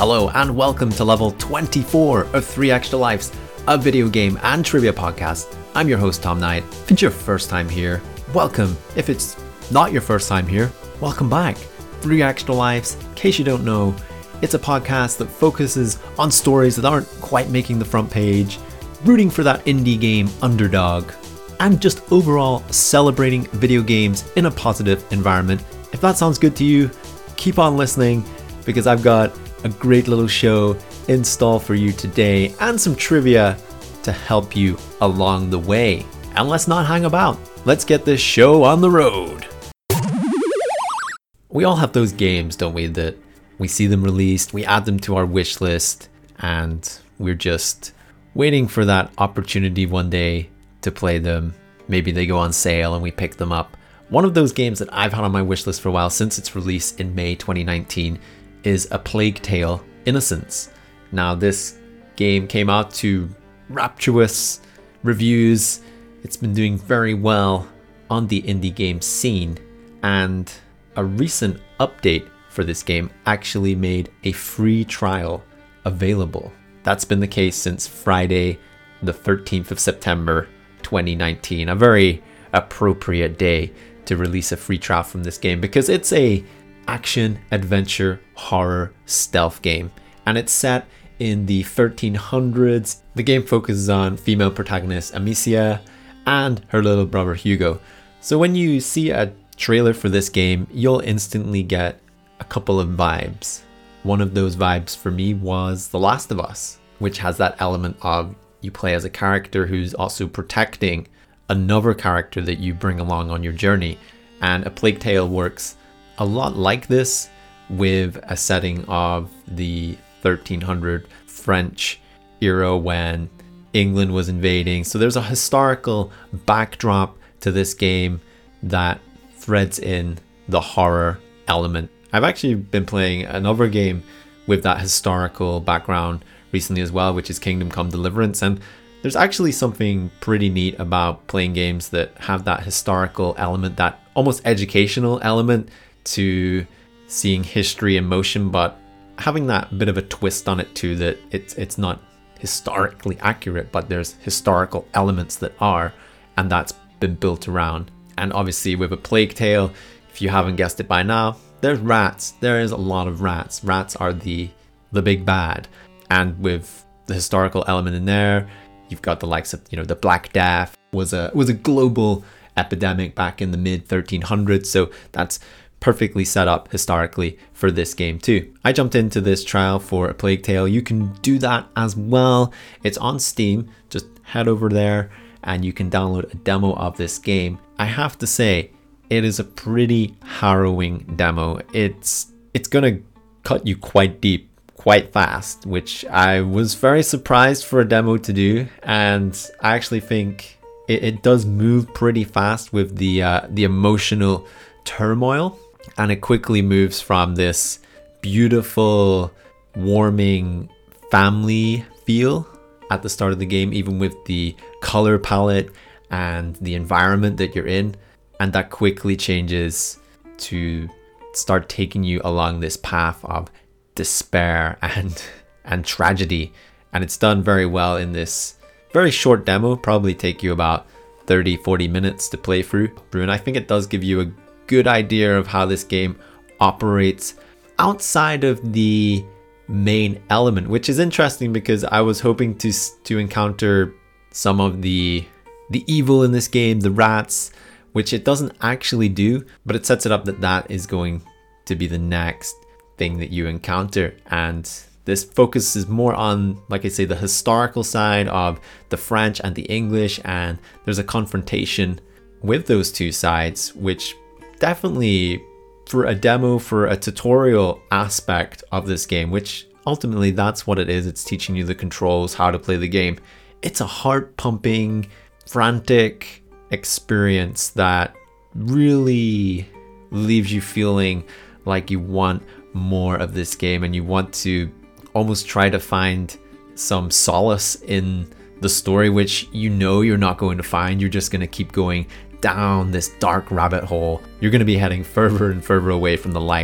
Hello and welcome to level 24 of 3 Extra Lives, a video game and trivia podcast. I'm your host Tom Knight. If it's your first time here, welcome. If it's not your first time here, welcome back. 3 Extra Lives, in case you don't know, it's a podcast that focuses on stories that aren't quite making the front page, rooting for that indie game underdog, and just overall celebrating video games in a positive environment. If that sounds good to you, keep on listening because I've got a great little show in store for you today and some trivia to help you along the way. And let's not hang about. Let's get this show on the road. We all have those games, don't we, that we see them released, we add them to our wish list, and we're just waiting for that opportunity one day to play them. Maybe they go on sale and we pick them up. One of those games that I've had on my wish list for a while since its release in May 2019 is A Plague Tale: Innocence. Now this game came out to rapturous reviews. It's been doing very well on the indie game scene, and a recent update for this game actually made a free trial available. That's been the case since Friday the 13th of September 2019, a very appropriate day to release a free trial from this game because it's a action, adventure, horror, stealth game, and it's set in the 1300s. The game focuses on female protagonist Amicia and her little brother Hugo. So when you see a trailer for this game, you'll instantly get a couple of vibes. One of those vibes for me was The Last of Us, which has that element of you play as a character who's also protecting another character that you bring along on your journey. And A Plague Tale works a lot like this, with a setting of the 1300 French era when England was invading. So there's a historical backdrop to this game that threads in the horror element. I've actually been playing another game with that historical background recently as well, which is Kingdom Come Deliverance, and there's actually something pretty neat about playing games that have that historical element, that almost educational element to seeing history in motion, but having that bit of a twist on it too, that it's not historically accurate, but there's historical elements that are, and that's been built around. And obviously with A Plague Tale, if you haven't guessed it by now, there's rats. There is a lot of rats. Rats are the big bad, and with the historical element in there, you've got the likes of, the Black Death was a global epidemic back in the mid 1300s, so that's perfectly set up historically for this game too. I jumped into this trial for A Plague Tale. You can do that as well. It's on Steam. Just head over there and you can download a demo of this game. I have to say, it is a pretty harrowing demo. It's gonna cut you quite deep, quite fast, which I was very surprised for a demo to do. And I actually think it does move pretty fast with the emotional turmoil. And it quickly moves from this beautiful, warming family feel at the start of the game, even with the color palette and the environment that you're in. And that quickly changes to start taking you along this path of despair and tragedy. And it's done very well in this very short demo, probably take you about 30-40 minutes to play through. And I think it does give you a good idea of how this game operates outside of the main element, which is interesting because I was hoping to encounter some of the evil in this game, the rats, which it doesn't actually do, but it sets it up that is going to be the next thing that you encounter. And this focuses more on, like I say, the historical side of the French and the English, and there's a confrontation with those two sides, which definitely, for a demo, for a tutorial aspect of this game, which ultimately that's what it is, it's teaching you the controls, how to play the game. It's a heart-pumping, frantic experience that really leaves you feeling like you want more of this game, and you want to almost try to find some solace in the story, which you're not going to find. You're just going to keep going down this dark rabbit hole. You're going to be heading further and further away from the light,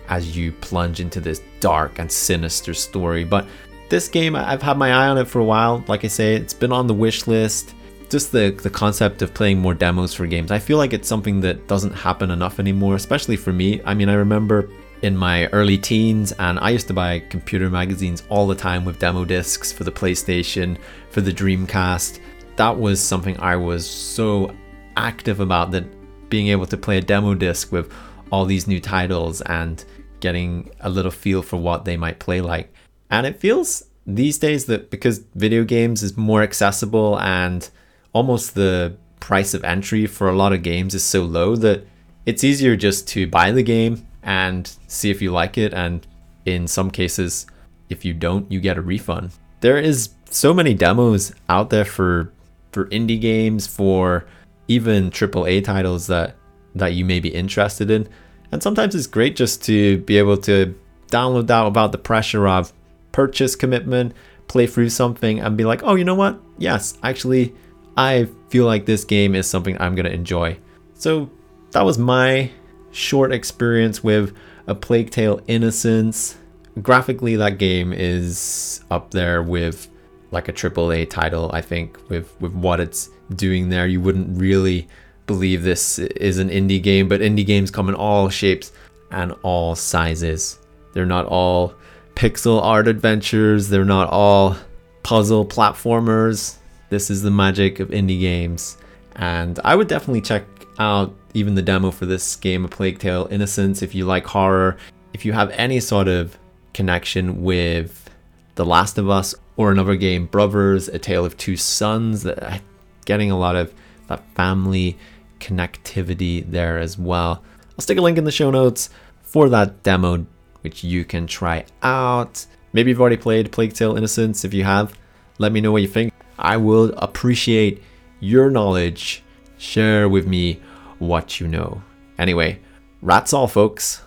as you plunge into this dark and sinister story. But this game, I've had my eye on it for a while. Like I say, it's been on the wish list. Just the concept of playing more demos for games, I feel like it's something that doesn't happen enough anymore, especially for me. I mean, I remember in my early teens, and I used to buy computer magazines all the time with demo discs for the PlayStation, for the Dreamcast. That was something I was so active about, that being able to play a demo disc with all these new titles and getting a little feel for what they might play like. And it feels these days that because video games is more accessible and almost the price of entry for a lot of games is so low, that it's easier just to buy the game and see if you like it, and in some cases, if you don't, you get a refund. There is so many demos out there for indie games, for even AAA titles that you may be interested in, and sometimes it's great just to be able to download that without the pressure of purchase commitment, play through something and be like, oh, you know what? Yes, actually, I feel like this game is something I'm going to enjoy. So that was my short experience with A Plague Tale: Innocence. Graphically, that game is up there with like a AAA title, I think, with what it's doing there. You wouldn't really believe this is an indie game, but indie games come in all shapes and all sizes. They're not all pixel art adventures. They're not all puzzle platformers. This is the magic of indie games. And I would definitely check out even the demo for this game, A Plague Tale: Innocence, if you like horror, if you have any sort of connection with The Last of Us or another game, Brothers, A Tale of Two Sons, getting a lot of that family connectivity there as well. I'll stick a link in the show notes for that demo, which you can try out. Maybe you've already played Plague Tale: Innocence. If you have, let me know what you think. I will appreciate your knowledge. Share with me what you know. Anyway, that's all, folks.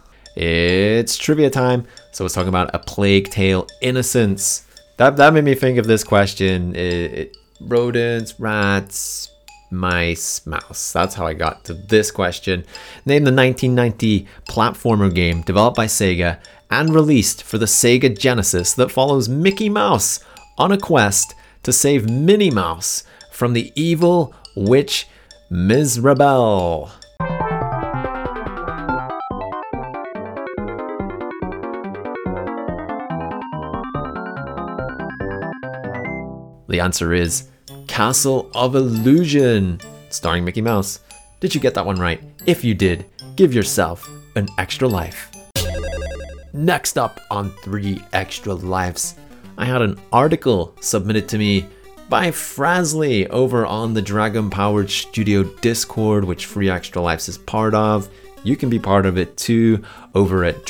It's trivia time. So it's talking about A Plague Tale: Innocence. That made me think of this question. Rodents, rats, mice, mouse. That's how I got to this question. Name the 1990 platformer game developed by Sega and released for the Sega Genesis that follows Mickey Mouse on a quest to save Minnie Mouse from the evil witch Mizrabel. The answer is Castle of Illusion, starring Mickey Mouse. Did you get that one right? If you did, give yourself an extra life. Next up on 3 Extra Lives, I had an article submitted to me by Frasley over on the Dragon Powered Studio Discord, which 3 Extra Lives is part of. You can be part of it too over at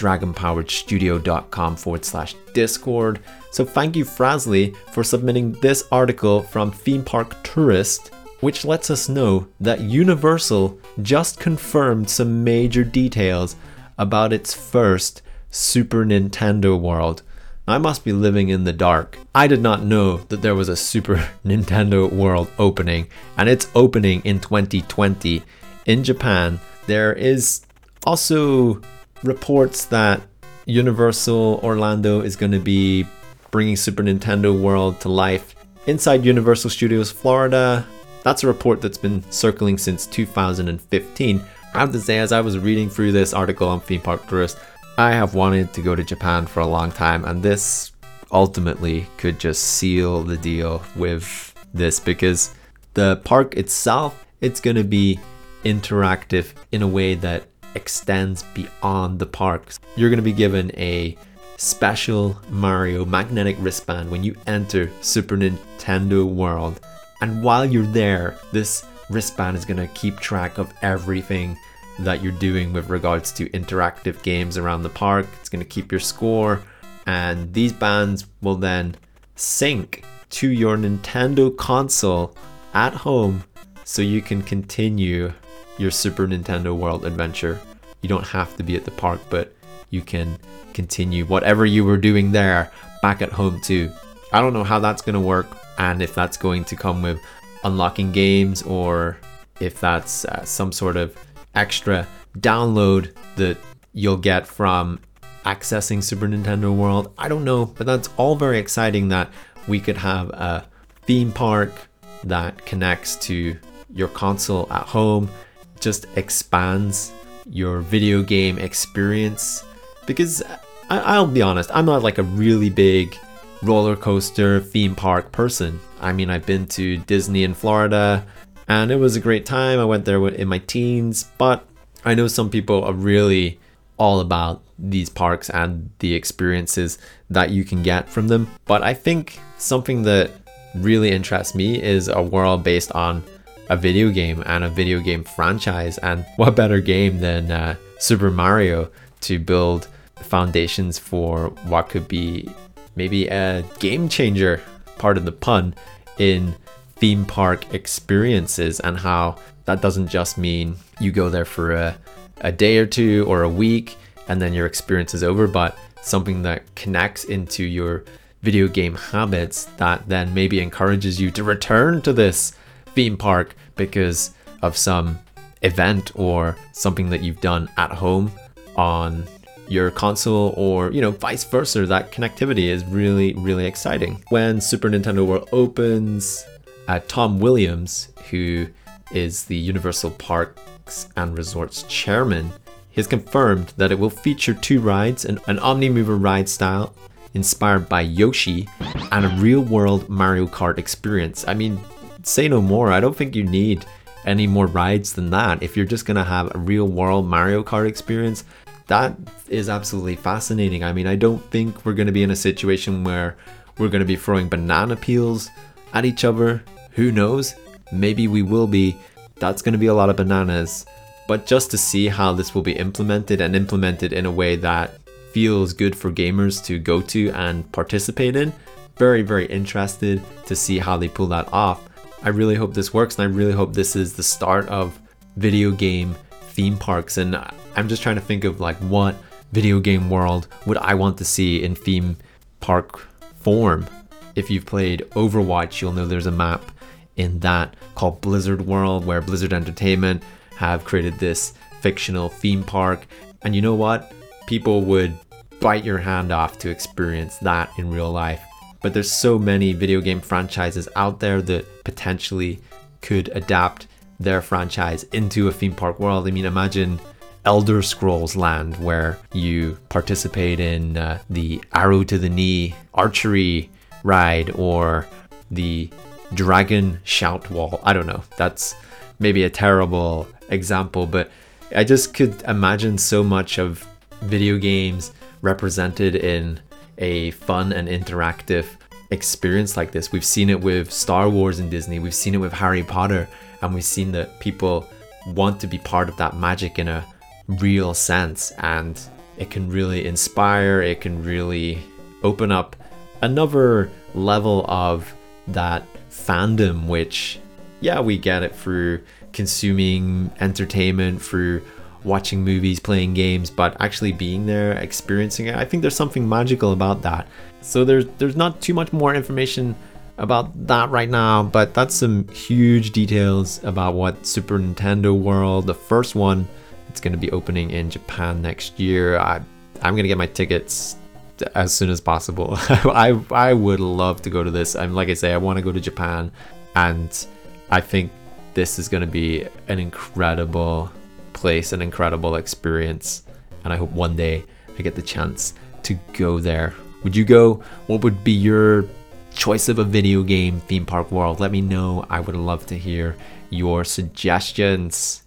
dragonpoweredstudio.com/Discord. So thank you, Frasley, for submitting this article from Theme Park Tourist, which lets us know that Universal just confirmed some major details about its first Super Nintendo World. I must be living in the dark. I did not know that there was a Super Nintendo World opening, and it's opening in 2020 in Japan. There is also reports that Universal Orlando is going to be bringing Super Nintendo World to life inside Universal Studios Florida. That's a report that's been circling since 2015. I have to say, as I was reading through this article on Theme Park Tourist, I have wanted to go to Japan for a long time, and this ultimately could just seal the deal with this, because the park itself, it's going to be interactive in a way that extends beyond the park. You're going to be given a special Mario magnetic wristband when you enter Super Nintendo World, and while you're there, this wristband is going to keep track of everything that you're doing with regards to interactive games around the park. It's going to keep your score, and these bands will then sync to your Nintendo console at home so you can continue your Super Nintendo World adventure. You don't have to be at the park, but you can continue whatever you were doing there back at home too. I don't know how that's going to work, and if that's going to come with unlocking games, or if that's some sort of extra download that you'll get from accessing Super Nintendo World. I don't know, but that's all very exciting that we could have a theme park that connects to your console at home, just expands your video game experience. Because I'll be honest, I'm not like a really big roller coaster theme park person. I mean, I've been to Disney in Florida and it was a great time. I went there in my teens, but I know some people are really all about these parks and the experiences that you can get from them. But I think something that really interests me is a world based on a video game and a video game franchise. And what better game than Super Mario to build foundations for what could be maybe a game changer, pardon the pun, in theme park experiences, and how that doesn't just mean you go there for a day or two or a week and then your experience is over, but something that connects into your video game habits that then maybe encourages you to return to this theme park because of some event or something that you've done at home on your console, or vice versa. That connectivity is really, really exciting. When Super Nintendo World opens, Tom Williams, who is the Universal Parks and Resorts chairman, has confirmed that it will feature 2 rides, an Omnimover ride style inspired by Yoshi, and a real-world Mario Kart experience. I mean, say no more. I don't think you need any more rides than that. If you're just gonna have a real-world Mario Kart experience, that is absolutely fascinating. I mean, I don't think we're gonna be in a situation where we're gonna be throwing banana peels at each other. Who knows? Maybe we will be. That's gonna be a lot of bananas. But just to see how this will be implemented, and implemented in a way that feels good for gamers to go to and participate in, very, very interested to see how they pull that off. I really hope this works, and I really hope this is the start of video game theme parks. And I'm just trying to think of like, what video game world would I want to see in theme park form. If you've played Overwatch, you'll know there's a map in that called Blizzard World, where Blizzard Entertainment have created this fictional theme park. And you know what? People would bite your hand off to experience that in real life. But there's so many video game franchises out there that potentially could adapt their franchise into a theme park world. I mean, imagine Elder Scrolls Land, where you participate in the Arrow to the Knee archery ride, or the Dragon Shout Wall. I don't know, that's maybe a terrible example, but I just could imagine so much of video games represented in a fun and interactive experience like this. We've seen it with Star Wars and Disney, we've seen it with Harry Potter, and we've seen that people want to be part of that magic in a real sense, and it can really inspire, it can really open up another level of that fandom, which, yeah, we get it through consuming entertainment, through watching movies, playing games, but actually being there, experiencing it, I think there's something magical about that. So there's not too much more information about that right now, but that's some huge details about what Super Nintendo World, the first one, it's going to be opening in Japan next year. I'm going to get my tickets as soon as possible. I would love to go to this. Like I say, I want to go to Japan, and I think this is going to be an incredible place, an incredible experience, and I hope one day I get the chance to go there. Would you go? What would be your choice of a video game theme park world? Let me know. I would love to hear your suggestions.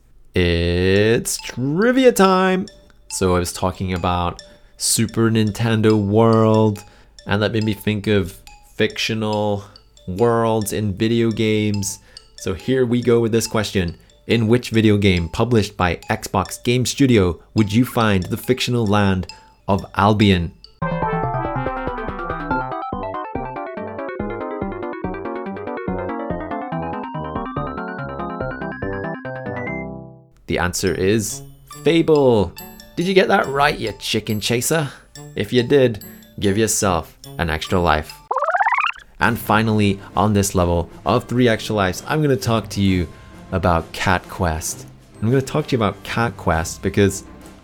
It's trivia time. So I was talking about Super Nintendo World, and that made me think of fictional worlds in video games. So here we go with this question. In which video game published by Xbox Game Studio would you find the fictional land of Albion? The answer is Fable. Did you get that right, you chicken chaser? If you did, give yourself an extra life. And finally, on this level of 3 extra lives, I'm going to talk to you about Cat Quest. I'm going to talk to you about Cat Quest because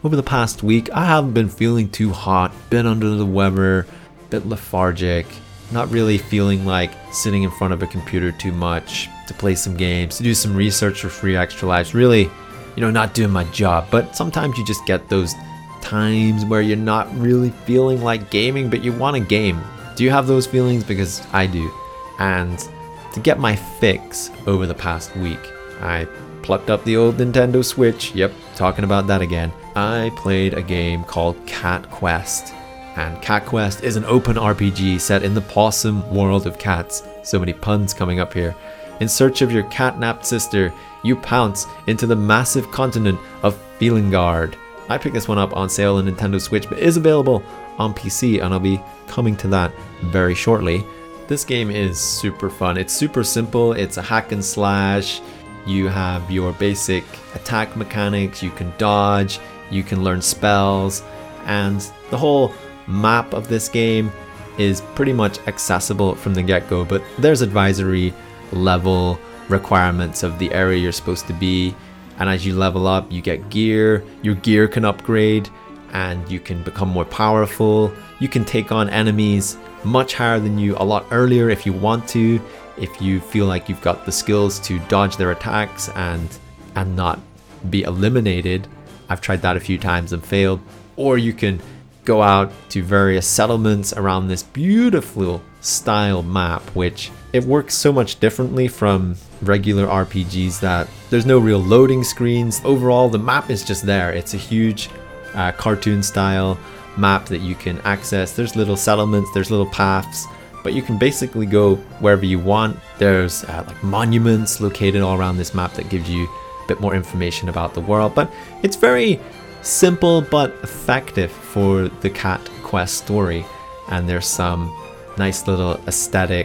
over the past week, I haven't been feeling too hot, been under the weather, bit lethargic, not really feeling like sitting in front of a computer too much to play some games, to do some research for Free Extra Lives, really, not doing my job. But sometimes you just get those times where you're not really feeling like gaming, but you want a game. Do you have those feelings? Because I do. And to get my fix over the past week, I plucked up the old Nintendo Switch. Yep, talking about that again. I played a game called Cat Quest. And Cat Quest is an open RPG set in the possum world of cats. So many puns coming up here. In search of your catnapped sister, you pounce into the massive continent of Felingard. I picked this one up on sale on Nintendo Switch, but is available on PC, and I'll be coming to that very shortly. This game is super fun. It's super simple. It's a hack and slash. You have your basic attack mechanics. You can dodge. You can learn spells. And the whole map of this game is pretty much accessible from the get-go, but there's advisory level requirements of the area you're supposed to be. And as you level up, you get gear. Your gear can upgrade and you can become more powerful. You can take on enemies much higher than you a lot earlier if you want to, if you feel like you've got the skills to dodge their attacks and not be eliminated. I've tried that a few times and failed. Or you can go out to various settlements around this beautiful style map, which it works so much differently from regular RPGs that there's no real loading screens. Overall, the map is just there. It's a huge cartoon style map that you can access. There's little settlements, there's little paths, but you can basically go wherever you want. There's like monuments located all around this map that gives you a bit more information about the world. But it's very simple but effective for the Cat Quest story, and there's some nice little aesthetic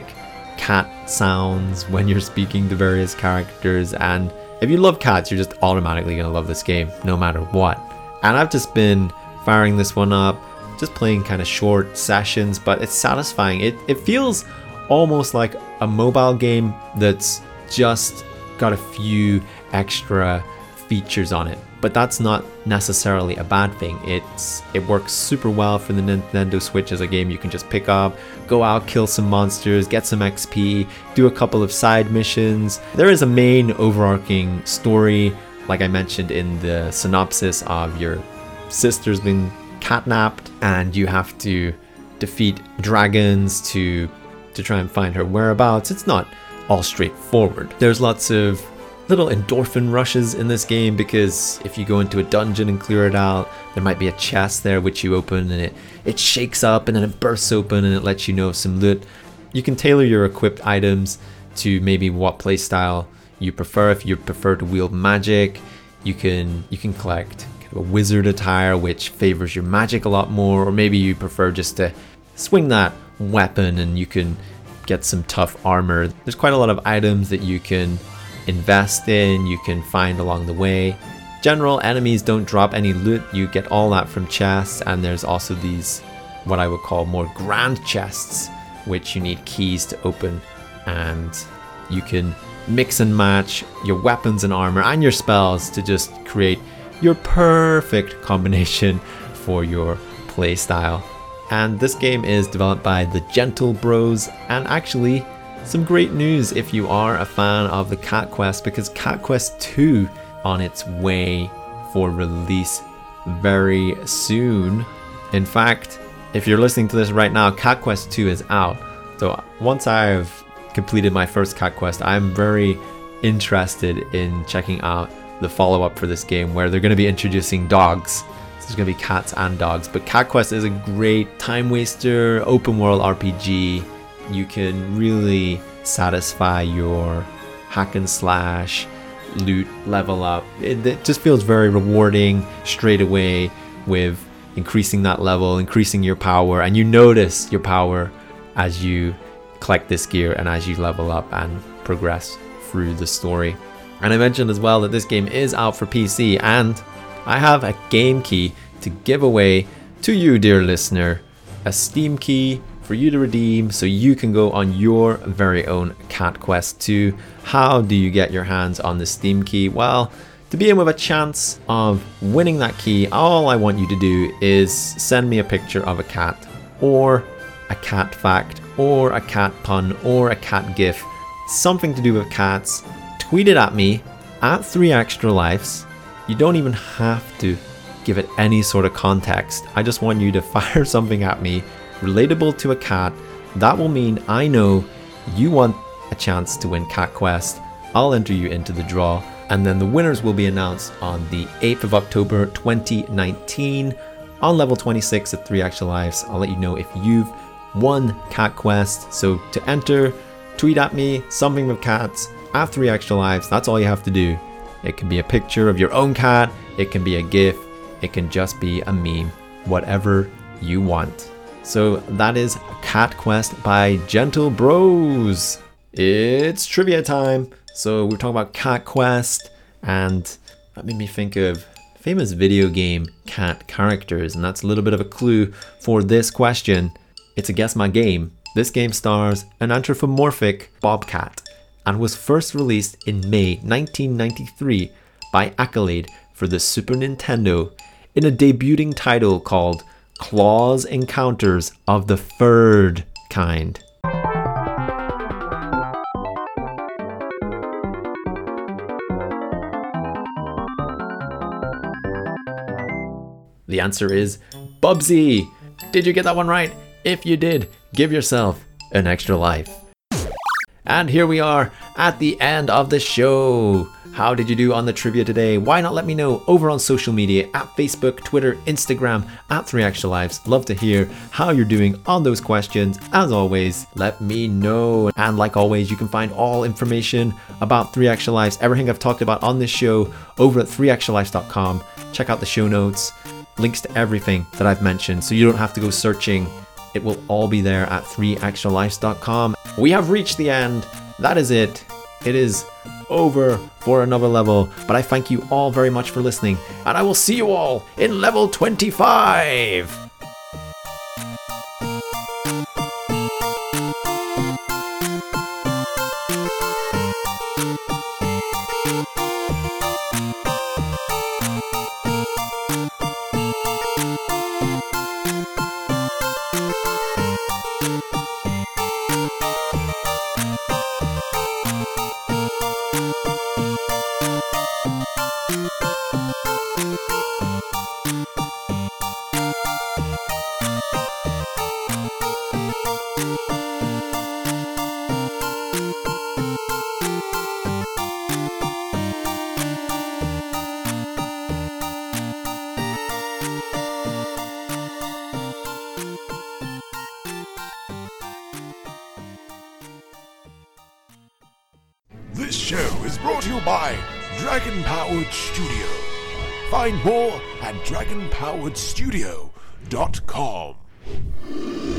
cat sounds when you're speaking to various characters. And if you love cats, you're just automatically gonna love this game no matter what. And I've just been firing this one up, just playing kind of short sessions, but it's satisfying. It feels almost like a mobile game that's just got a few extra features on it, but that's not necessarily a bad thing. It works super well for the Nintendo Switch as a game you can just pick up, go out, kill some monsters, get some XP, do a couple of side missions. There is a main overarching story, like I mentioned in the synopsis, of your sister's been catnapped and you have to defeat dragons to try and find her whereabouts. It's not all straightforward. There's lots of little endorphin rushes in this game, because if you go into a dungeon and clear it out, there might be a chest there which you open and it shakes up and then it bursts open and it lets you know some loot. You can tailor your equipped items to maybe what playstyle you prefer. If you prefer to wield magic, you can collect kind of a wizard attire which favors your magic a lot more, or maybe you prefer just to swing that weapon and you can get some tough armor. There's quite a lot of items that you can invest in, you can find along the way. General enemies don't drop any loot, you get all that from chests, and there's also these what I would call more grand chests which you need keys to open, and you can mix and match your weapons and armor and your spells to just create your perfect combination for your playstyle. And this game is developed by the Gentle Bros, and actually some great news if you are a fan of the Cat Quest, because Cat Quest 2 on its way for release very soon. In fact, if you're listening to this right now, Cat Quest 2 is out. So once I've completed my first Cat Quest, I'm very interested in checking out the follow-up for this game, where they're going to be introducing dogs. So there's going to be cats and dogs. But Cat Quest is a great time waster, open world RPG. You can really satisfy your hack and slash, loot, level up. It just feels very rewarding straight away with increasing that level, increasing your power, and you notice your power as you collect this gear and as you level up and progress through the story. And I mentioned as well that this game is out for PC, and I have a game key to give away to you, dear listener, a Steam key for you to redeem so you can go on your very own Cat Quest 2. How do you get your hands on the Steam key? Well, To be in with a chance of winning that key, all I want you to do is send me a picture of a cat, or a cat fact, or a cat pun, or a cat gif, something to do with cats. Tweet it at me at 3extralives. You don't even have to give it any sort of context. I just want you to fire something at me relatable to a cat. That will mean I know you want a chance to win Cat Quest. I'll enter you into the draw, and then the winners will be announced on the 8th of October 2019 on level 26 at 3extralives. I'll let you know if you've won Cat Quest. So to enter, tweet at me something with cats at 3extralives. That's all you have to do. It can be a picture of your own cat, it can be a gif, it can just be a meme, whatever you want. So that is Cat Quest by Gentle Bros. It's trivia time. So we're talking about Cat Quest, and that made me think of famous video game cat characters, and that's a little bit of a clue for this question. It's a Guess My Game. This game stars an anthropomorphic bobcat and was first released in May 1993 by Accolade for the Super Nintendo in a debuting title called Claws Encounters of the Furred Kind. The answer is Bubsy. Did you get that one right? If you did, give yourself an extra life. And here we are at the end of the show. How did you do on the trivia today? Why not let me know over on social media at Facebook, Twitter, Instagram at 3extralives. Love to hear how you're doing on those questions. As always, let me know. And like always, you can find all information about 3extralives, everything I've talked about on this show over at 3extralives.com. Check out the show notes, links to everything that I've mentioned, so you don't have to go searching. It will all be there at 3extralives.com. We have reached the end. That is it. It is over for another level, but I thank you all very much for listening, and I will see you all in level 25. This show is brought to you by Dragon Powered Studio. Find more at dragonpoweredstudio.com.